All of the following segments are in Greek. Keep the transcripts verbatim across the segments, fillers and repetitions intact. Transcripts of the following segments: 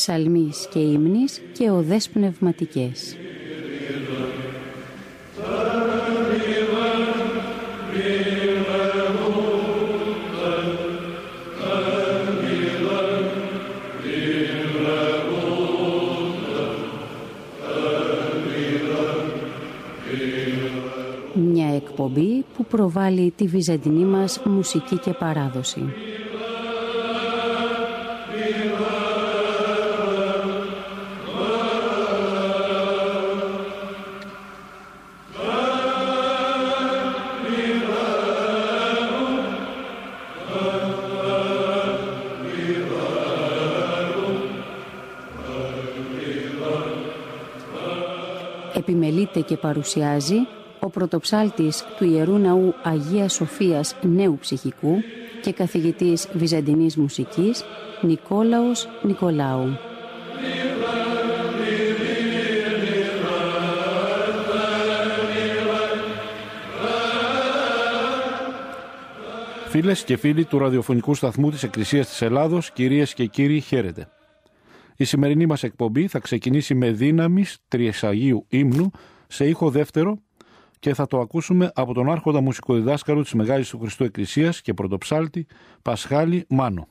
ψαλμής και ύμνης και οδές πνευματικές. Μια εκπομπή που προβάλλει τη βυζαντινή μας μουσική και παράδοση. Επιμελείται και παρουσιάζει ο πρωτοψάλτης του Ιερού Ναού Αγίας Σοφίας Νέου Ψυχικού και καθηγητής βυζαντινής μουσικής Νικόλαος Νικολάου. Φίλες και φίλοι του ραδιοφωνικού σταθμού της Εκκλησίας της Ελλάδος, κυρίες και κύριοι, χαίρετε. Η σημερινή μας εκπομπή θα ξεκινήσει με δύναμης τριεσαγίου ύμνου σε ήχο δεύτερο και θα το ακούσουμε από τον άρχοντα μουσικοδιδάσκαλο της Μεγάλης του Χριστού Εκκλησίας και πρωτοψάλτη Πασχάλη Μάνο.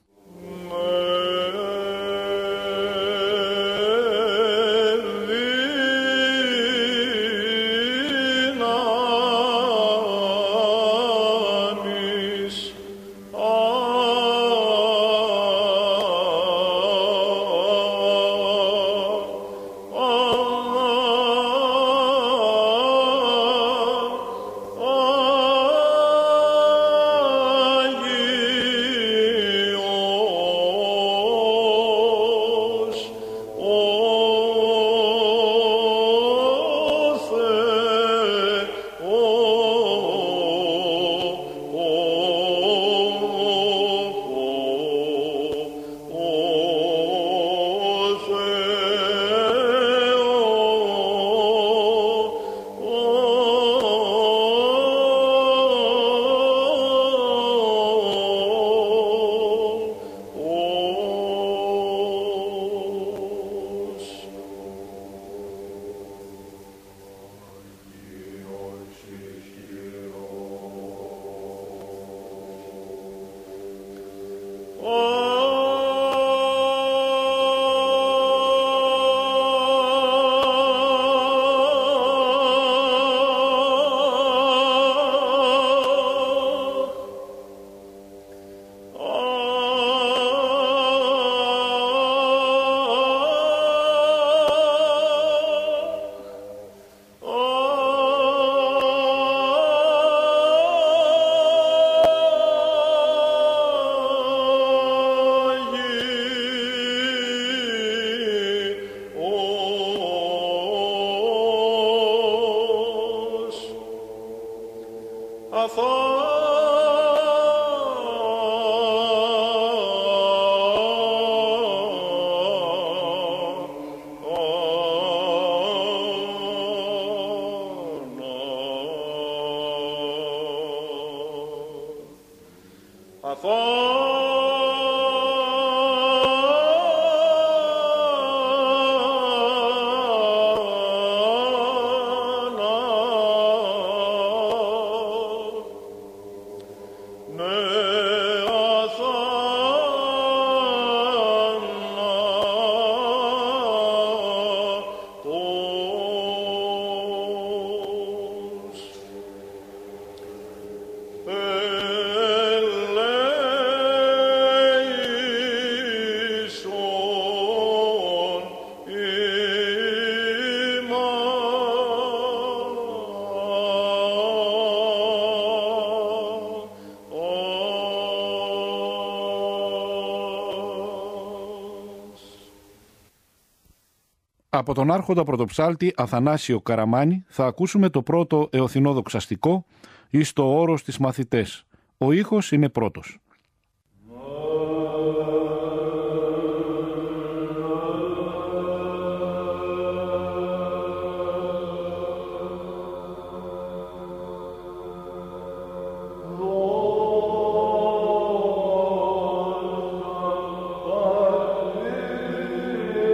Από τον άρχοντα πρωτοψάλτη Αθανάσιο Καραμάνη θα ακούσουμε το πρώτο εωθινό δοξαστικό εις το όρος της μαθητές. Ο ήχος είναι πρώτος. Oh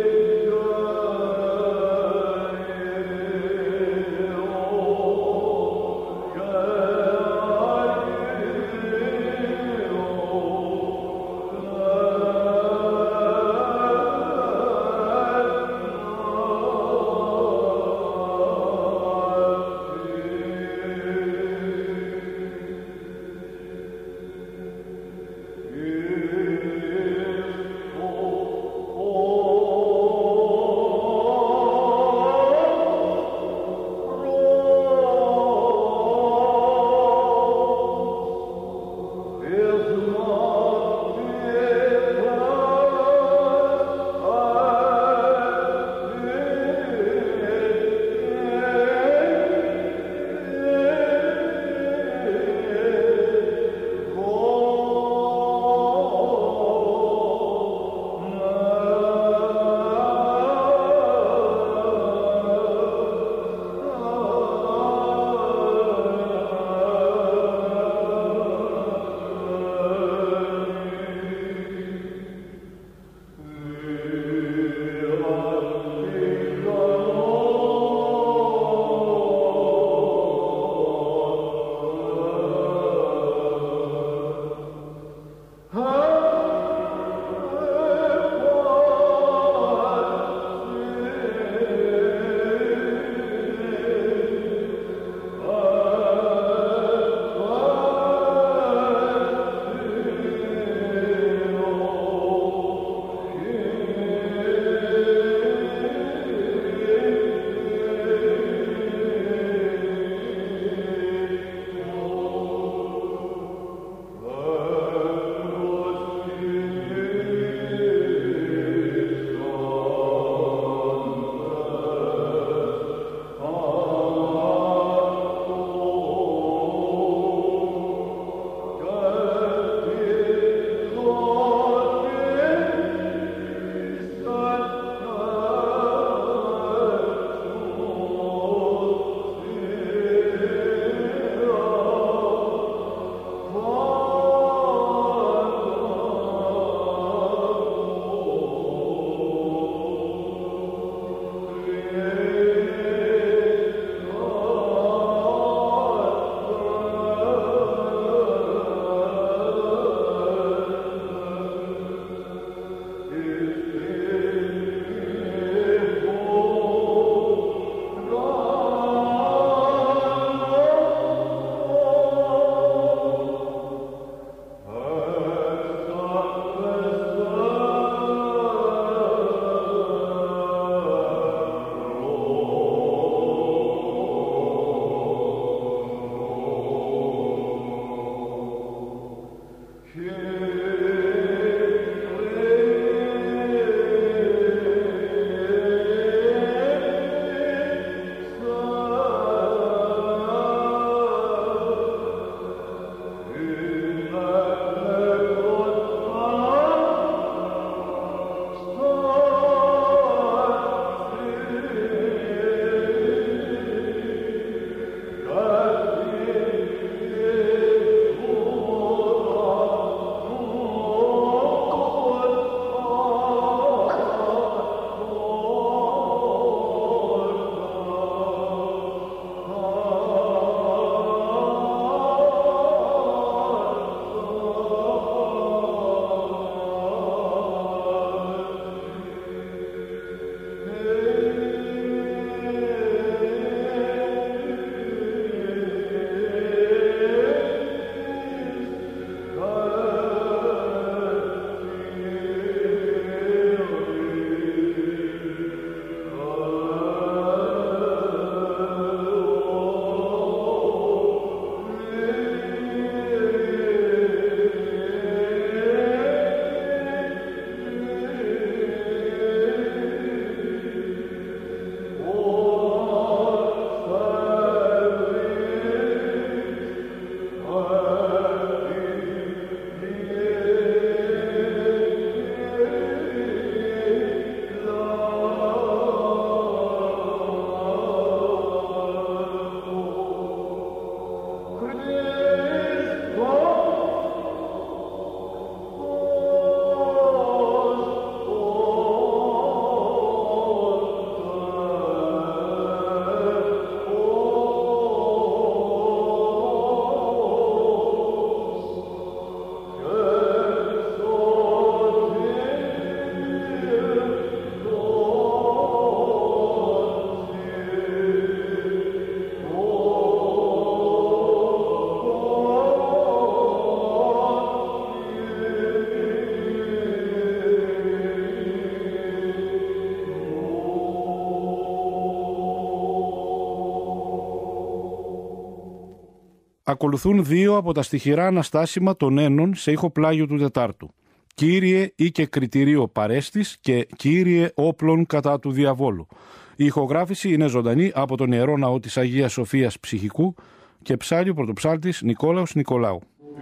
Ακολουθούν δύο από τα στιχηρά αναστάσιμα των ένων σε ήχο πλάγιο του Τετάρτου. Κύριε ή και κριτηρίο παρέστης και Κύριε όπλων κατά του διαβόλου. Η ηχογράφηση είναι ζωντανή από τον Ιερό Ναό της Αγίας Σοφίας Ψυχικού και ψάλλει ο πρωτοψάλτης Νικόλαος Νικολάου.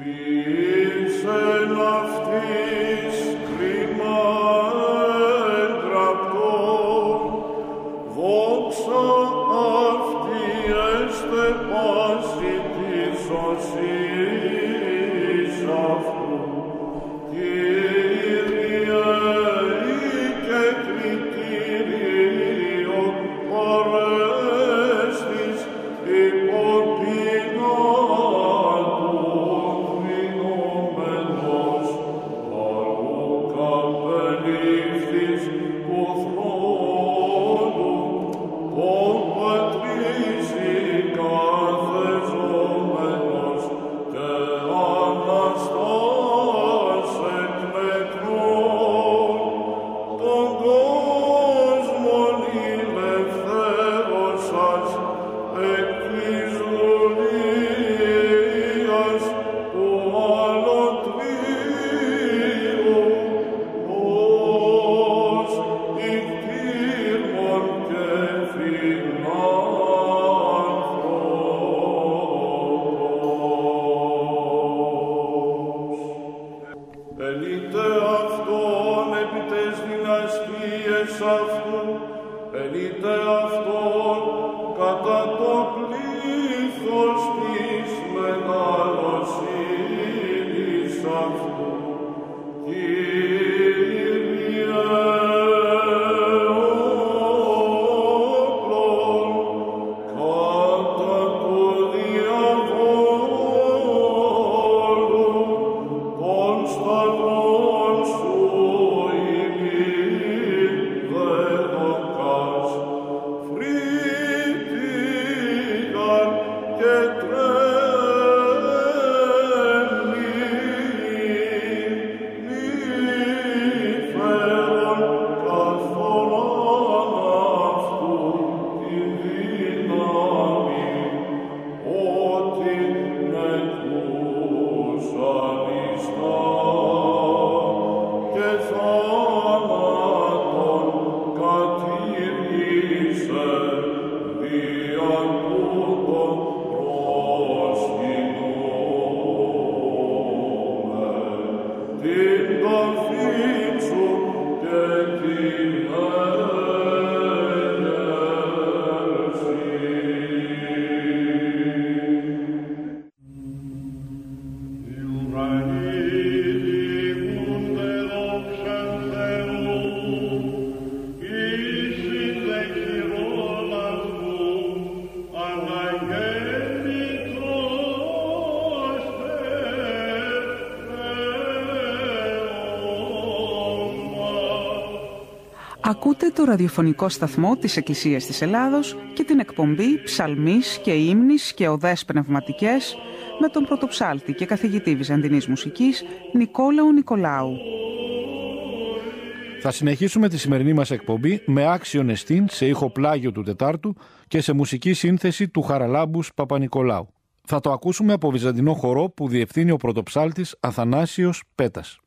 Ακούτε το ραδιοφωνικό σταθμό της Εκκλησίας της Ελλάδος και την εκπομπή «Ψαλμής και ύμνης και οδές πνευματικές» με τον πρωτοψάλτη και καθηγητή Βυζαντινής Μουσικής Νικόλαο Νικολάου. Θα συνεχίσουμε τη σημερινή μας εκπομπή με άξιον εστίν σε ήχο πλάγιο του Τετάρτου και σε μουσική σύνθεση του Χαραλάμπους Παπα-Νικολάου. Θα το ακούσουμε από βυζαντινό χορό που διευθύνει ο πρωτοψάλτης Αθανάσιος Πέτας.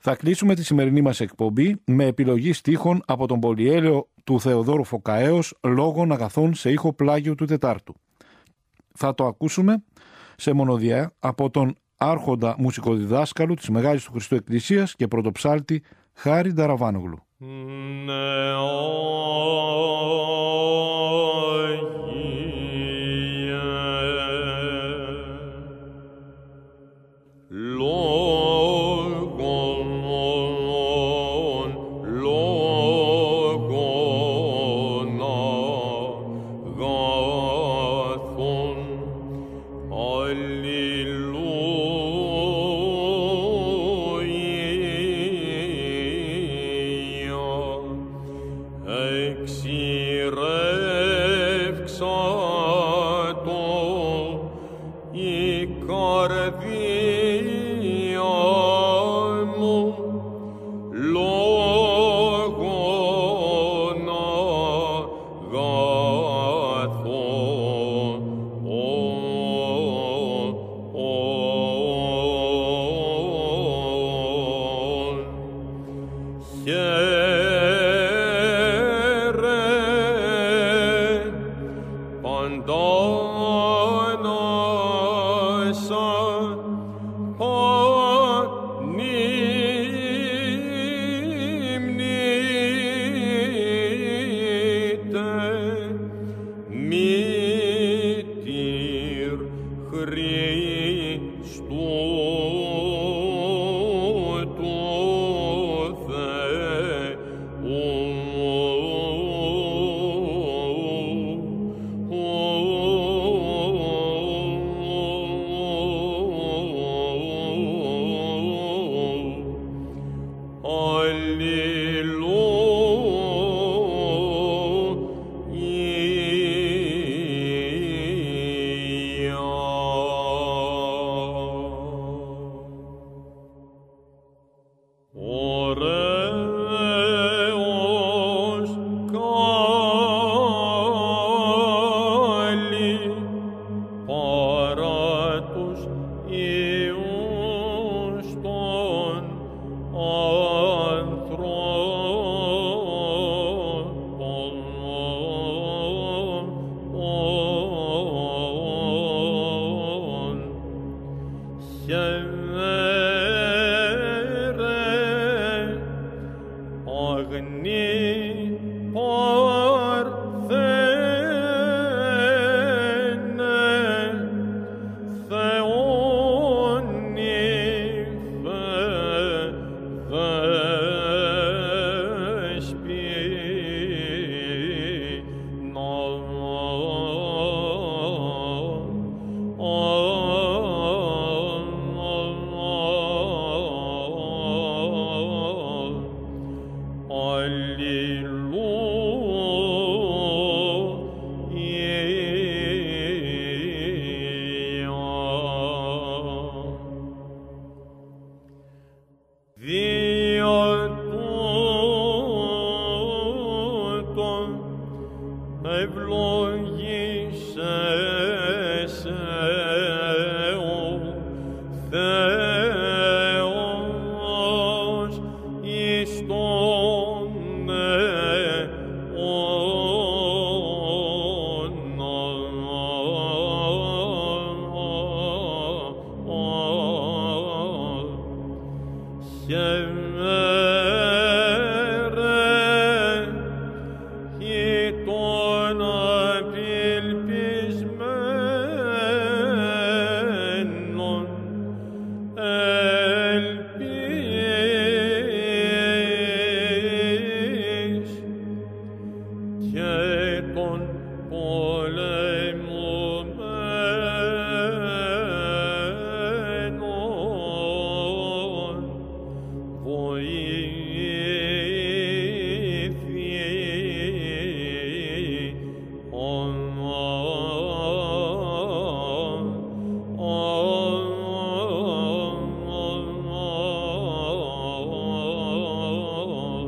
Θα κλείσουμε τη σημερινή μας εκπομπή με επιλογή στίχων από τον πολυέλαιο του Θεοδόρου Φωκαέως, λόγων αγαθών σε ήχο πλάγιο του Τετάρτου. Θα το ακούσουμε σε μονοδιά από τον άρχοντα μουσικοδιδάσκαλου της Μεγάλης του Χριστού Εκκλησίας και πρωτοψάλτη Χάρη Νταραβάνογλου.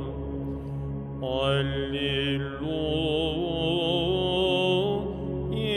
Alleluia.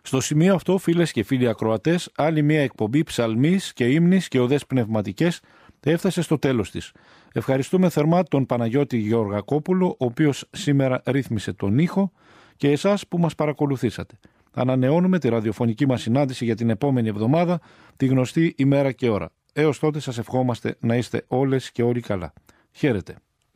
Στο σημείο αυτό, φίλες και φίλοι ακροατές, άλλη μια εκπομπή ψαλμής και ύμνης και οδές πνευματικές έφτασε στο τέλος της. Ευχαριστούμε θερμά τον Παναγιώτη Γεωργακόπουλο, ο οποίος σήμερα ρύθμισε τον ήχο, και εσάς που μας παρακολουθήσατε. Ανανεώνουμε τη ραδιοφωνική μας συνάντηση για την επόμενη εβδομάδα, τη γνωστή ημέρα και ώρα. Έως τότε σας ευχόμαστε να είστε όλες και όλοι καλά. Χαίρετε.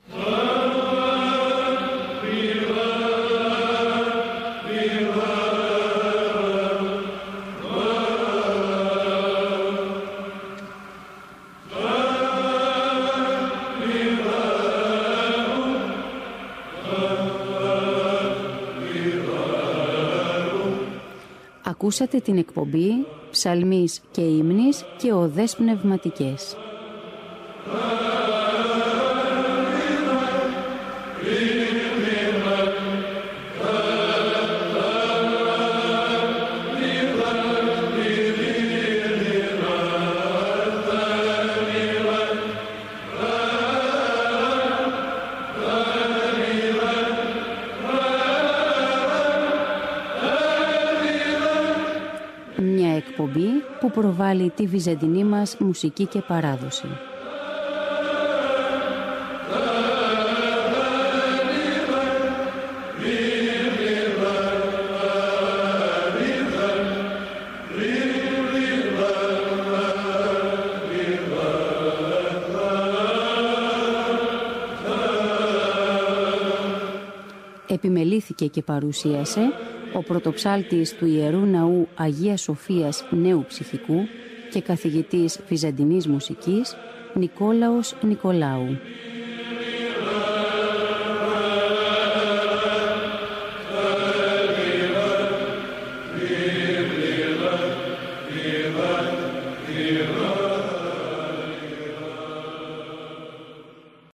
Ακούσατε την εκπομπή «Ψαλμής και ύμνης και οδές πνευματικές». Εκπομπή που προβάλλει τη βυζαντινή μας μουσική και παράδοση. Επιμελήθηκε και παρουσίασε ο πρωτοψάλτης του Ιερού Ναού Αγίας Σοφίας Νέου Ψυχικού και καθηγητής βυζαντινής μουσικής Νικόλαος Νικολάου.